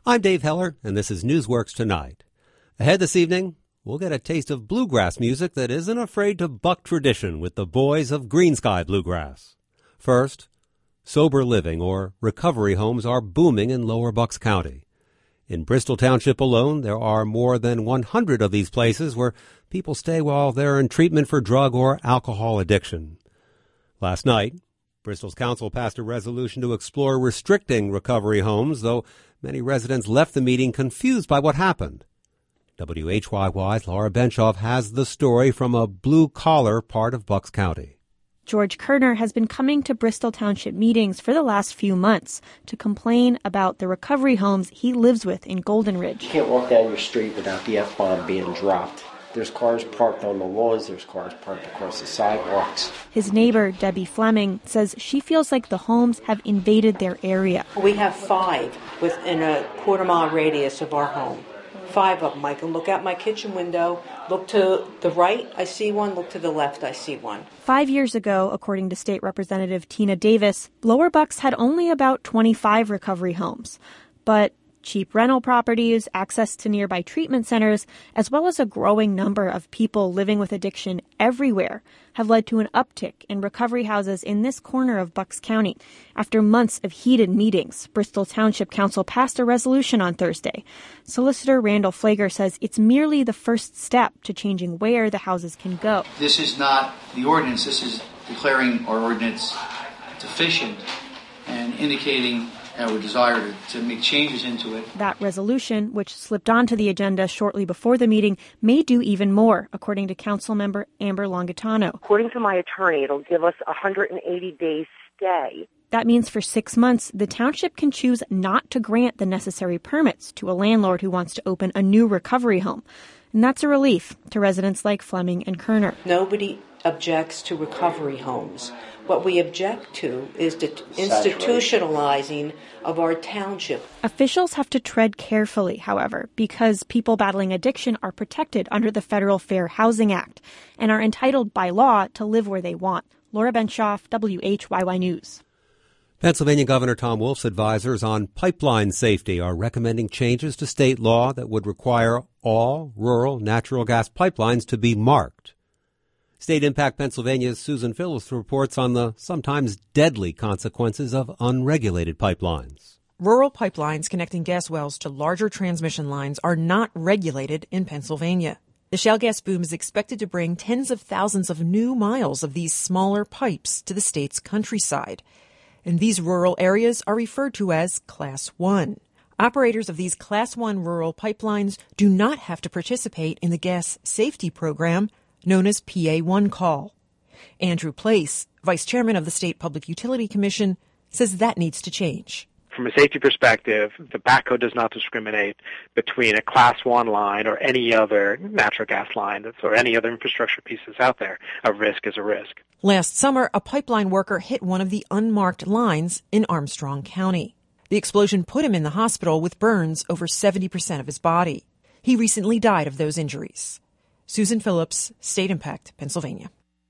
I'm Dave Heller, and this is Newsworks Tonight. Ahead this evening, we'll get a taste of bluegrass music that isn't afraid to buck tradition with the boys of Green Sky Bluegrass. First, sober living or recovery homes are booming in Lower Bucks County. In Bristol Township alone, there are more than 100 of these places where people stay while they're in treatment for drug or alcohol addiction. Last night, Bristol's council passed a resolution to explore restricting recovery homes, though many residents left the meeting confused by what happened. WHYY's Laura Benshoff has the story from a blue-collar part of Bucks County. George Kerner has been coming to Bristol Township meetings for the last few months to complain about the recovery homes he lives with in Golden Ridge. You can't walk down your street without the F-bomb being dropped. There's cars parked on the lawns, there's cars parked across the sidewalks. His neighbor, Debbie Fleming, says she feels like the homes have invaded their area. We have 5 within a quarter-mile radius of our home. 5 of them. I can look out my kitchen window, look to the right, I see one, look to the left, I see one. 5 years ago, according to State Representative Tina Davis, Lower Bucks had only about 25 recovery homes. But cheap rental properties, access to nearby treatment centers, as well as a growing number of people living with addiction everywhere have led to an uptick in recovery houses in this corner of Bucks County. After months of heated meetings, Bristol Township Council passed a resolution on Thursday. Solicitor Randall Flager says it's merely the first step to changing where the houses can go. This is not the ordinance. This is declaring our ordinance deficient and indicating our desire to make changes into it. That resolution, which slipped onto the agenda shortly before the meeting, may do even more, according to Council Member Amber Longitano. According to my attorney, it'll give us a 180-day stay. That means for 6 months, the township can choose not to grant the necessary permits to a landlord who wants to open a new recovery home. And that's a relief to residents like Fleming and Kerner. Nobody objects to recovery homes. What we object to is the institutionalizing of our township. Officials have to tread carefully, however, because people battling addiction are protected under the Federal Fair Housing Act and are entitled by law to live where they want. Laura Benshoff, WHYY News. Pennsylvania Governor Tom Wolf's advisors on pipeline safety are recommending changes to state law that would require all rural natural gas pipelines to be marked. State Impact Pennsylvania's Susan Phillips reports on the sometimes deadly consequences of unregulated pipelines. Rural pipelines connecting gas wells to larger transmission lines are not regulated in Pennsylvania. The shale gas boom is expected to bring tens of thousands of new miles of these smaller pipes to the state's countryside. And these rural areas are referred to as Class 1. Operators of these Class 1 rural pipelines do not have to participate in the gas safety program known as PA1 call. Andrew Place, vice chairman of the State Public Utility Commission, says that needs to change. From a safety perspective, the backhoe does not discriminate between a Class 1 line or any other natural gas line or any other infrastructure pieces out there. A risk is a risk. Last summer, a pipeline worker hit one of the unmarked lines in Armstrong County. The explosion put him in the hospital with burns over 70% of his body. He recently died of those injuries. Susan Phillips, State Impact, Pennsylvania.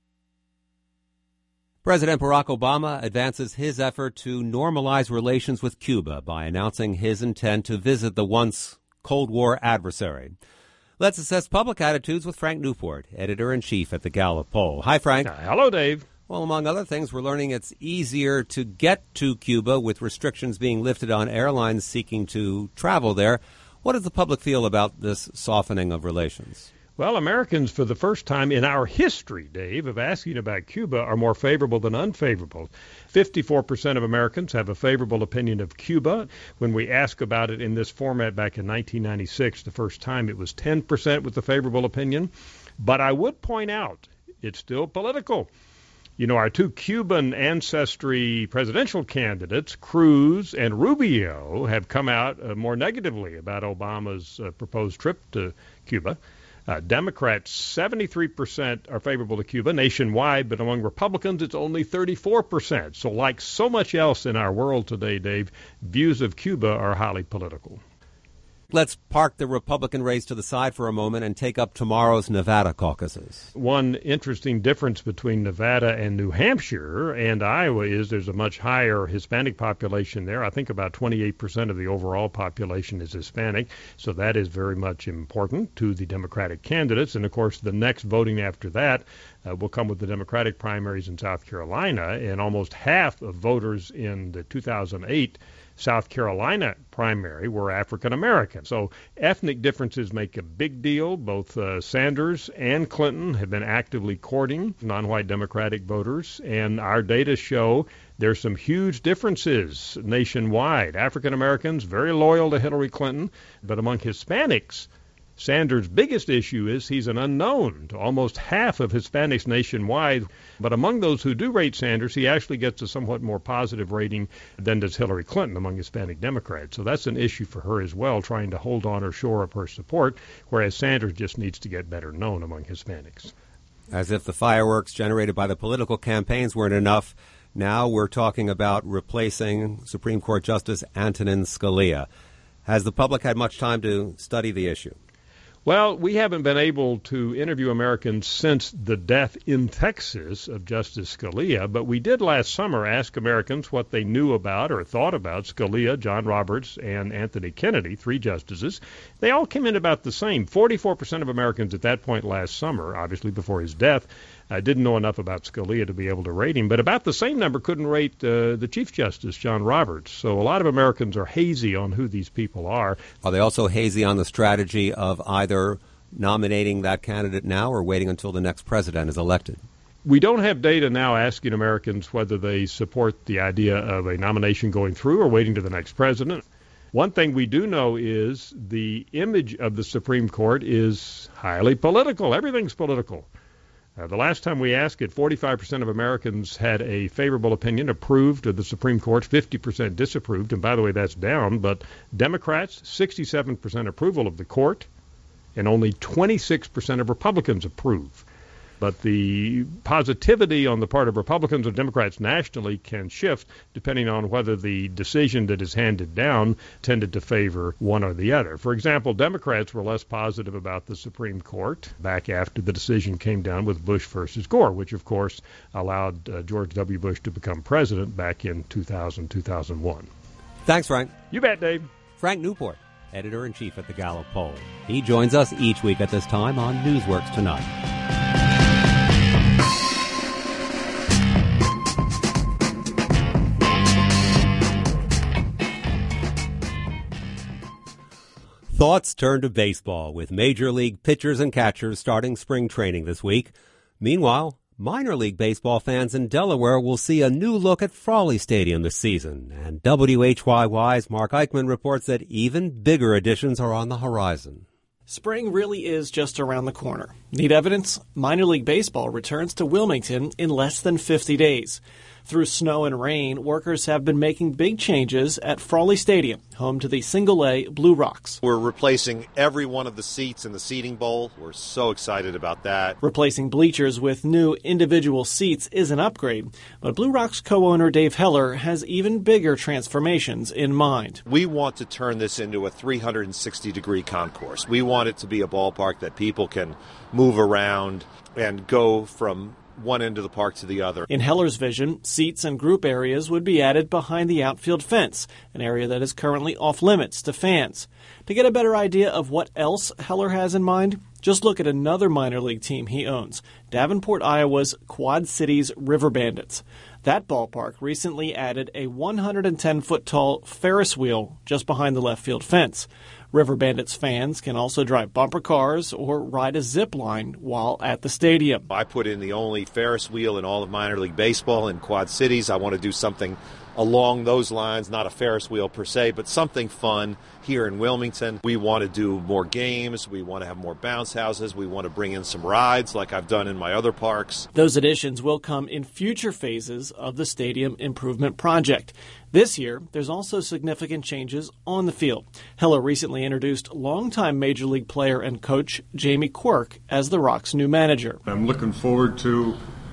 President Barack Obama advances his effort to normalize relations with Cuba by announcing his intent to visit the once Cold War adversary. Let's assess public attitudes with Frank Newport, editor-in-chief at the Gallup poll. Hi, Frank. Hello, Dave. Well, among other things, we're learning it's easier to get to Cuba with restrictions being lifted on airlines seeking to travel there. What does the public feel about this softening of relations? Well, Americans, for the first time in our history, Dave, of asking about Cuba are more favorable than unfavorable. 54% of Americans have a favorable opinion of Cuba. When we ask about it in this format back in 1996, the first time it was 10% with a favorable opinion. But I would point out it's still political. You know, our two Cuban ancestry presidential candidates, Cruz and Rubio, have come out more negatively about Obama's proposed trip to Cuba. Democrats, 73% are favorable to Cuba nationwide, but among Republicans, it's only 34%. So like so much else in our world today, Dave, views of Cuba are highly political. Let's park the Republican race to the side for a moment and take up tomorrow's Nevada caucuses. One interesting difference between Nevada and New Hampshire and Iowa is there's a much higher Hispanic population there. I think about 28% of the overall population is Hispanic, so that is very much important to the Democratic candidates. And, of course, the next voting after that will come with the Democratic primaries in South Carolina, and almost half of voters in the 2008 South Carolina primary were African American. So ethnic differences make a big deal. Both Sanders and Clinton have been actively courting non-white Democratic voters, and our data show there's some huge differences nationwide. African Americans very loyal to Hillary Clinton, but among Hispanics, Sanders' biggest issue is he's an unknown to almost half of Hispanics nationwide. But among those who do rate Sanders, he actually gets a somewhat more positive rating than does Hillary Clinton among Hispanic Democrats. So that's an issue for her as well, trying to hold on or shore up her support, whereas Sanders just needs to get better known among Hispanics. As if the fireworks generated by the political campaigns weren't enough, now we're talking about replacing Supreme Court Justice Antonin Scalia. Has the public had much time to study the issue? Well, we haven't been able to interview Americans since the death in Texas of Justice Scalia, but we did last summer ask Americans what they knew about or thought about Scalia, John Roberts, and Anthony Kennedy, 3 justices. They all came in about the same. 44% of Americans at that point last summer, obviously before his death, didn't know enough about Scalia to be able to rate him, but about the same number couldn't rate the Chief Justice, John Roberts. So a lot of Americans are hazy on who these people are. Are they also hazy on the strategy of either nominating that candidate now or waiting until the next president is elected? We don't have data now asking Americans whether they support the idea of a nomination going through or waiting to the next president. One thing we do know is the image of the Supreme Court is highly political. Everything's political. The last time we asked it, 45% of Americans had a favorable opinion, approved of the Supreme Court, 50% disapproved. And by the way, that's down. But Democrats, 67% approval of the court, and only 26% of Republicans approve. But the positivity on the part of Republicans and Democrats nationally can shift depending on whether the decision that is handed down tended to favor one or the other. For example, Democrats were less positive about the Supreme Court back after the decision came down with Bush versus Gore, which, of course, allowed George W. Bush to become president back in 2000-2001. Thanks, Frank. You bet, Dave. Frank Newport, editor-in-chief at the Gallup Poll. He joins us each week at this time on Newsworks Tonight. Thoughts turn to baseball, with Major League pitchers and catchers starting spring training this week. Meanwhile, minor league baseball fans in Delaware will see a new look at Frawley Stadium this season. And WHYY's Mark Eichmann reports that even bigger additions are on the horizon. Spring really is just around the corner. Need evidence? Minor League Baseball returns to Wilmington in less than 50 days. Through snow and rain, workers have been making big changes at Frawley Stadium, home to the single-A Blue Rocks. We're replacing every one of the seats in the seating bowl. We're so excited about that. Replacing bleachers with new individual seats is an upgrade, but Blue Rocks co-owner Dave Heller has even bigger transformations in mind. We want to turn this into a 360-degree concourse. We want it to be a ballpark that people can move around and go from one end of the park to the other. In Heller's vision, seats and group areas would be added behind the outfield fence, an area that is currently off limits to fans. To get a better idea of what else Heller has in mind, just look at another minor league team he owns, Davenport, Iowa's Quad Cities River Bandits. That ballpark recently added a 110-foot-tall Ferris wheel just behind the left field fence. River Bandits fans can also drive bumper cars or ride a zip line while at the stadium. I put in the only Ferris wheel in all of minor league baseball in Quad Cities. I want to do something along those lines, not a Ferris wheel per se, but something fun here in Wilmington. We want to do more games. We want to have more bounce houses. We want to bring in some rides like I've done in my other parks. Those additions will come in future phases of the stadium improvement project. This year, there's also significant changes on the field. Heller recently introduced longtime Major League player and coach Jamie Quirk as the Rocks' new manager. I'm looking forward to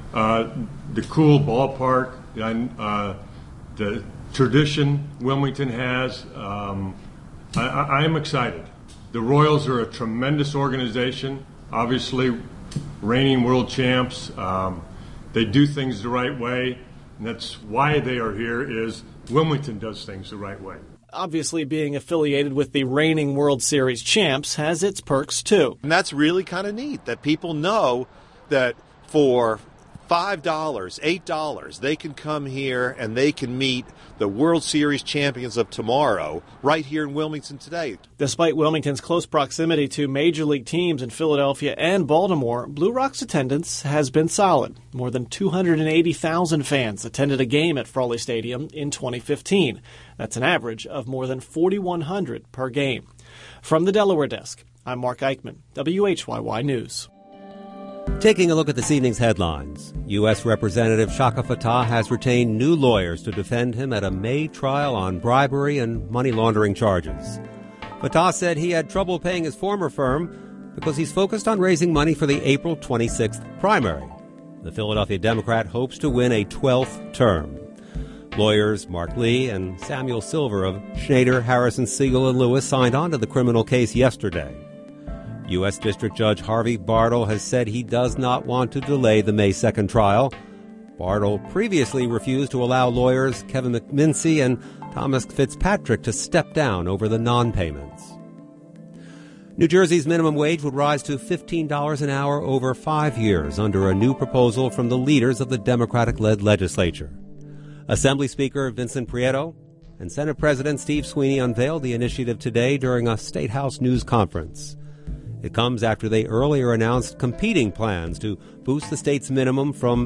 the cool ballpark, the tradition Wilmington has, I am excited. The Royals are a tremendous organization, obviously reigning world champs. They do things the right way, and that's why they are here, is Wilmington does things the right way. Obviously, being affiliated with the reigning World Series champs has its perks, too. And that's really kind of neat, that people know that for $5, $8, they can come here and they can meet the World Series champions of tomorrow right here in Wilmington today. Despite Wilmington's close proximity to major league teams in Philadelphia and Baltimore, Blue Rock's attendance has been solid. More than 280,000 fans attended a game at Frawley Stadium in 2015. That's an average of more than 4,100 per game. From the Delaware desk, I'm Mark Eichman, WHYY News. Taking a look at this evening's headlines, U.S. Representative Shaka Fattah has retained new lawyers to defend him at a May trial on bribery and money laundering charges. Fattah said he had trouble paying his former firm because he's focused on raising money for the April 26th primary. The Philadelphia Democrat hopes to win a 12th term. Lawyers Mark Lee and Samuel Silver of Schneider, Harrison, Siegel, and Lewis signed on to the criminal case yesterday. U.S. District Judge Harvey Bartle has said he does not want to delay the May 2nd trial. Bartle previously refused to allow lawyers Kevin McMincy and Thomas Fitzpatrick to step down over the non-payments. New Jersey's minimum wage would rise to $15 an hour over 5 years under a new proposal from the leaders of the Democratic-led legislature. Assembly Speaker Vincent Prieto and Senate President Steve Sweeney unveiled the initiative today during a State House news conference. It comes after they earlier announced competing plans to boost the state's minimum from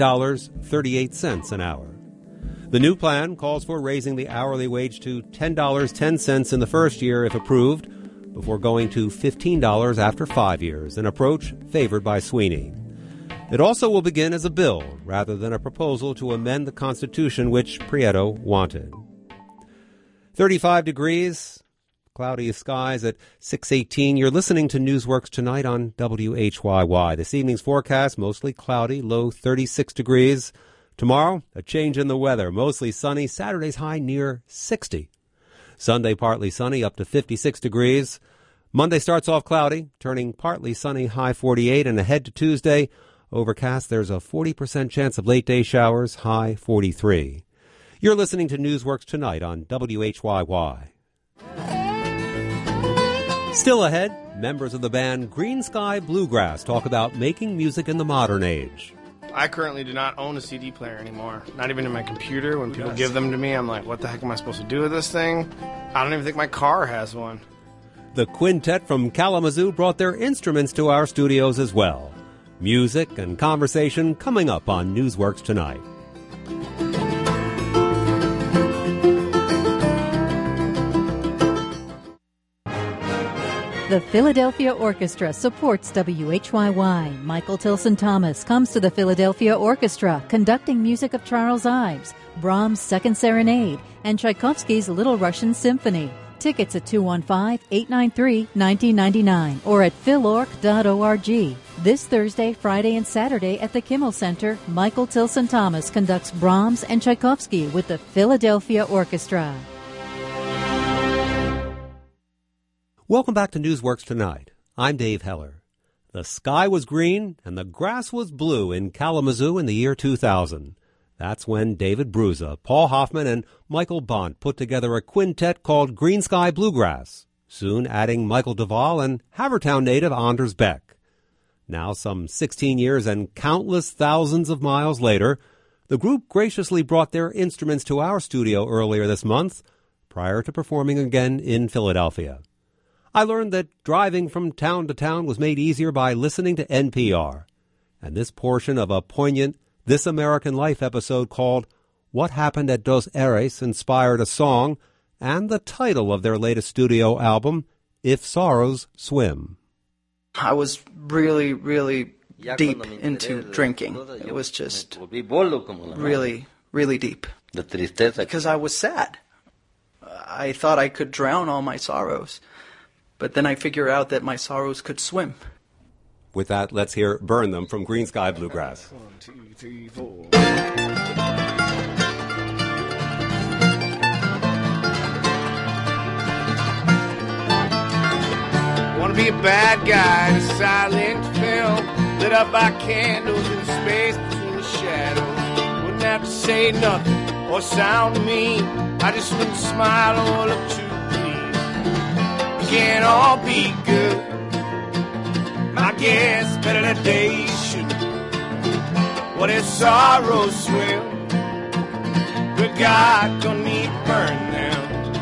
$8.38 an hour. The new plan calls for raising the hourly wage to $10.10 in the first year if approved, before going to $15 after 5 years, an approach favored by Sweeney. It also will begin as a bill rather than a proposal to amend the Constitution, which Prieto wanted. 35 degrees. Cloudy skies at 6:18. You're listening to Newsworks Tonight on WHYY. This evening's forecast, mostly cloudy, low 36 degrees. Tomorrow, a change in the weather, mostly sunny. Saturday's high near 60. Sunday, partly sunny, up to 56 degrees. Monday starts off cloudy, turning partly sunny, high 48. And ahead to Tuesday, overcast. There's a 40% chance of late-day showers, high 43. You're listening to Newsworks Tonight on WHYY. Still ahead, members of the band Green Sky Bluegrass talk about making music in the modern age. I currently do not own a CD player anymore. Not even in my computer. When people give them to me, I'm like, what the heck am I supposed to do with this thing? I don't even think my car has one. The quintet from Kalamazoo brought their instruments to our studios as well. Music and conversation coming up on Newsworks Tonight. The Philadelphia Orchestra supports WHYY. Michael Tilson Thomas comes to the Philadelphia Orchestra, conducting music of Charles Ives, Brahms' Second Serenade, and Tchaikovsky's Little Russian Symphony. Tickets at 215-893-1999 or at philorg.org. This Thursday, Friday, and Saturday at the Kimmel Center, Michael Tilson Thomas conducts Brahms and Tchaikovsky with the Philadelphia Orchestra. Welcome back to Newsworks Tonight. I'm Dave Heller. The sky was green and the grass was blue in Kalamazoo in the year 2000. That's when David Bruza, Paul Hoffman, and Michael Bont put together a quintet called Green Sky Bluegrass, soon adding Michael Duvall and Havertown native Anders Beck. Now, some 16 years and countless thousands of miles later, the group graciously brought their instruments to our studio earlier this month, prior to performing again in Philadelphia. I learned that driving from town to town was made easier by listening to NPR. And this portion of a poignant This American Life episode called What Happened at Dos Eres inspired a song and the title of their latest studio album, If Sorrows Swim. I was really, really deep into drinking. It was just really, really deep. Because I was sad. I thought I could drown all my sorrows. But then I figured out that my sorrows could swim. With that, let's hear Burn Them from Green Sky Bluegrass. 1, 2, 3, 4. wanna be a bad guy in a silent film, lit up by candles in space between the shadows. Wouldn't have to say nothing or sound mean, I just wouldn't smile or look too pleased. We can't all be good, my guess better that they should. What if sorrows swim? Good God, don't need to burn them.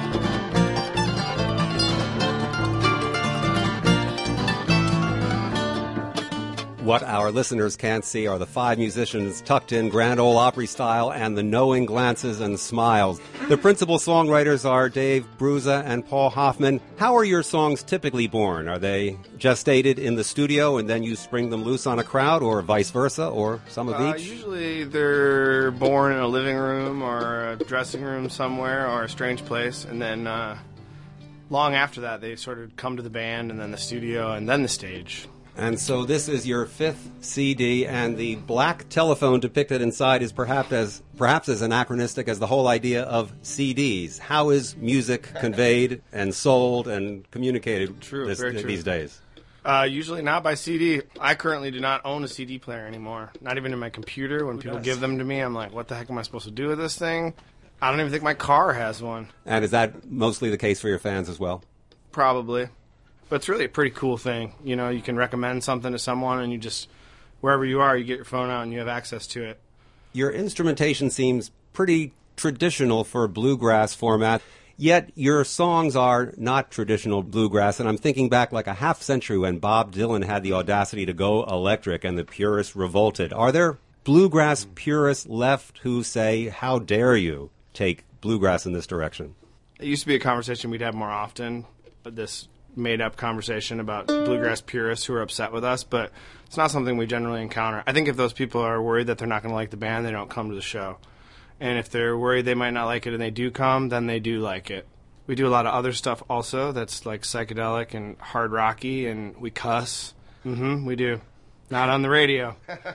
What our listeners can't see are the 5 musicians tucked in Grand Ole Opry style and the knowing glances and smiles. The principal songwriters are Dave Bruza and Paul Hoffman. How are your songs typically born? Are they gestated in the studio and then you spring them loose on a crowd, or vice versa, or some of each? Usually they're born in a living room or a dressing room somewhere or a strange place, and then long after that they sort of come to the band and then the studio and then the stage. And so this is your 5th CD, and the black telephone depicted inside is perhaps as anachronistic as the whole idea of CDs. How is music conveyed and sold and communicated these days? Usually not by CD. I currently do not own a CD player anymore. Not even in my computer. When people give them to me, I'm like, what the heck am I supposed to do with this thing? I don't even think my car has one. And is that mostly the case for your fans as well? Probably. But it's really a pretty cool thing. You know, you can recommend something to someone and you just, wherever you are, you get your phone out and you have access to it. Your instrumentation seems pretty traditional for bluegrass format, yet your songs are not traditional bluegrass. And I'm thinking back like a half century when Bob Dylan had the audacity to go electric and the purists revolted. Are there bluegrass purists left who say, how dare you take bluegrass in this direction? It used to be a conversation we'd have more often, this made-up conversation about bluegrass purists who are upset with us, but it's not something we generally encounter. I think if those people are worried that they're not going to like the band, they don't come to the show. And if they're worried they might not like it and they do come, then they do like it. We do a lot of other stuff also that's like psychedelic and hard rocky, and we cuss. We do. Not on the radio.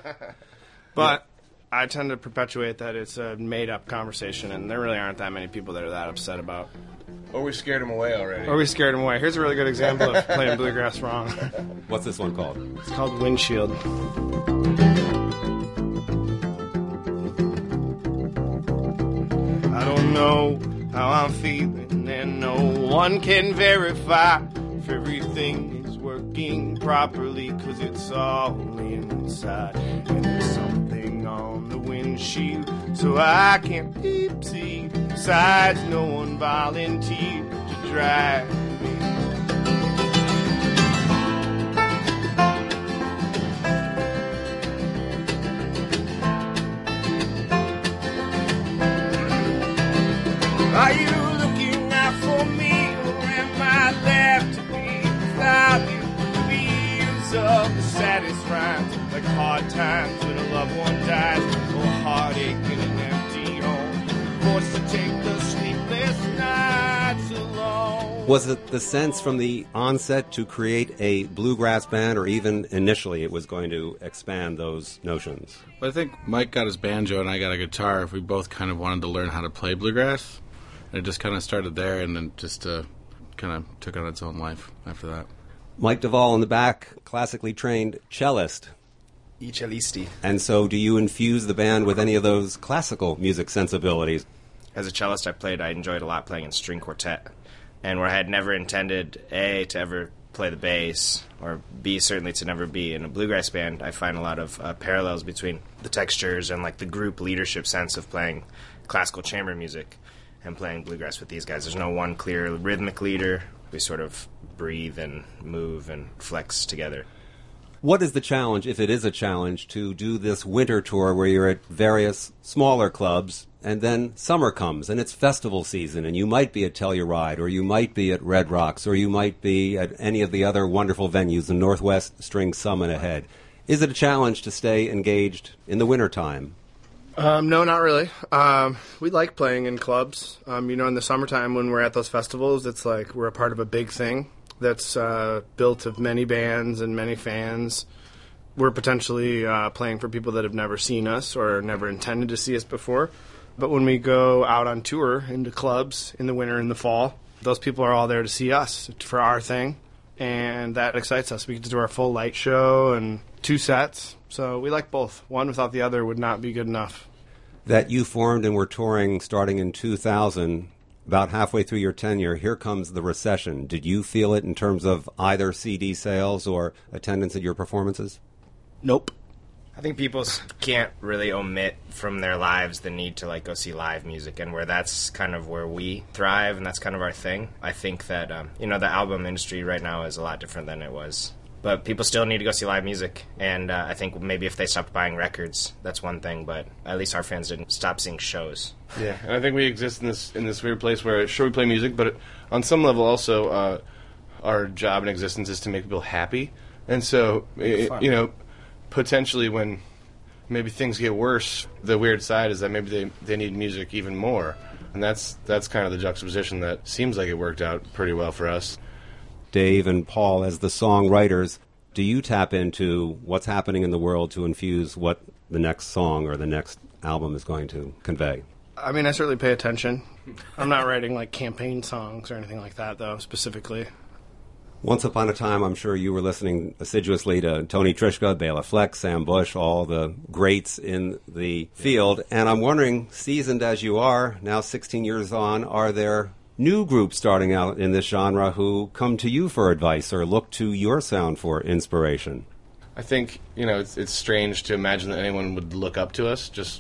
But I tend to perpetuate that it's a made-up conversation, and there really aren't that many people that are that upset about. Or we scared them away already. Or we scared them away. Here's a really good example of playing bluegrass wrong. What's this one called? It's called Windshield. I don't know how I'm feeling, and no one can verify if everything is working properly, 'cause it's all inside. And there's something on the windshield, so I can't peep see. Besides, no one volunteered to drive me. Are you looking out for me, or am I left to be without you? The years of the saddest rhymes, like hard times when a loved one dies, or heartache in an empty home, forced to take the sleepless nights alone. Was it the sense from the onset to create a bluegrass band, or even initially it was going to expand those notions? Well, I think Mike got his banjo and I got a guitar. If we both kind of wanted to learn how to play bluegrass. And it just kind of started there, and then just kind of took on its own life after that. Mike Duvall in the back, classically trained cellist. I cellisti. And so do you infuse the band with any of those classical music sensibilities? As a cellist I enjoyed a lot playing in string quartet. And where I had never intended, A, to ever play the bass, or B, certainly to never be in a bluegrass band, I find a lot of parallels between the textures and like the group leadership sense of playing classical chamber music and playing bluegrass with these guys. There's no one clear rhythmic leader. We sort of breathe and move and flex together. What is the challenge, if it is a challenge, to do this winter tour where you're at various smaller clubs, and then summer comes and it's festival season, and you might be at Telluride, or you might be at Red Rocks, or you might be at any of the other wonderful venues, the Northwest String Summit ahead. Is it a challenge to stay engaged in the wintertime? No, not really. We like playing in clubs. In the summertime when we're at those festivals, it's like we're a part of a big thing that's built of many bands and many fans. We're potentially playing for people that have never seen us or never intended to see us before. But when we go out on tour into clubs in the winter and the fall, those people are all there to see us for our thing. and that excites us. We get to do our full light show and 2 sets, so we like both. One without the other would not be good enough. That you formed and were touring starting in 2000, about halfway through your tenure, here comes the recession. Did you feel it in terms of either CD sales or attendance at your performances? Nope. I think people can't really omit from their lives the need to go see live music, and where that's kind of where we thrive, and that's kind of our thing. I think that the album industry right now is a lot different than it was, but people still need to go see live music. And I think maybe if they stopped buying records, that's one thing. But at least our fans didn't stop seeing shows. Yeah, and I think we exist in this weird place where sure we play music, but on some level also our job and existence is to make people happy, and so potentially when maybe things get worse, the weird side is that maybe they need music even more. And that's kind of the juxtaposition that seems like it worked out pretty well for us. Dave and Paul, as the songwriters, do you tap into what's happening in the world to infuse what the next song or the next album is going to convey? I mean, I certainly pay attention. I'm not writing campaign songs or anything like that, though, specifically. Once upon a time, I'm sure you were listening assiduously to Tony Trischka, Bela Fleck, Sam Bush, all the greats in the field. And I'm wondering, seasoned as you are, now 16 years on, are there new groups starting out in this genre who come to you for advice or look to your sound for inspiration? I think, it's strange to imagine that anyone would look up to us, just,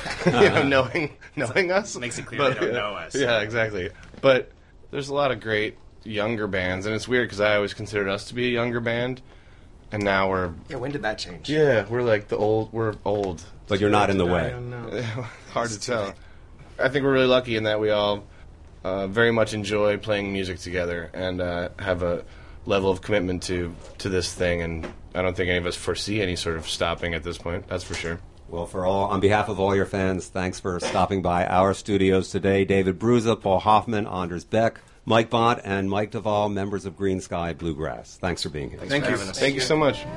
knowing us. Makes it clear they don't know us. Yeah, exactly. But there's a lot of great younger bands, and it's weird because I always considered us to be a younger band, and now we're... Yeah, when did that change? Yeah, we're we're old. But you're not in the way. I don't know. Hard to tell. I think we're really lucky in that we all very much enjoy playing music together and have a level of commitment to this thing, and I don't think any of us foresee any sort of stopping at this point, that's for sure. Well, on behalf of all your fans, thanks for stopping by our studios today. David Bruza, Paul Hoffman, Anders Beck, Mike Bont, and Mike Duvall, members of Green Sky Bluegrass. Thanks for being here. Thank you. Thank you so much.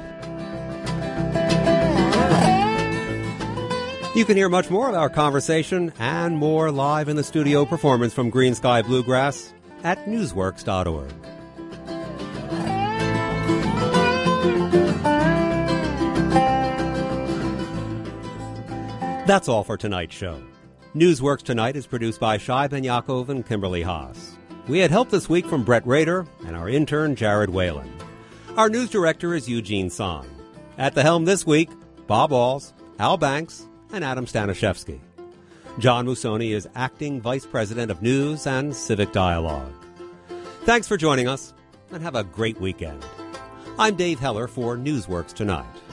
You can hear much more of our conversation and more live in the studio performance from Green Sky Bluegrass at newsworks.org. That's all for tonight's show. Newsworks Tonight is produced by Shai Ben Yaakov and Kimberly Haas. We had help this week from Brett Rader and our intern, Jared Whalen. Our news director is Eugene Song. At the helm this week, Bob Walls, Al Banks, and Adam Staniszewski. John Musoni is acting Vice President of News and Civic Dialogue. Thanks for joining us, and have a great weekend. I'm Dave Heller for Newsworks Tonight.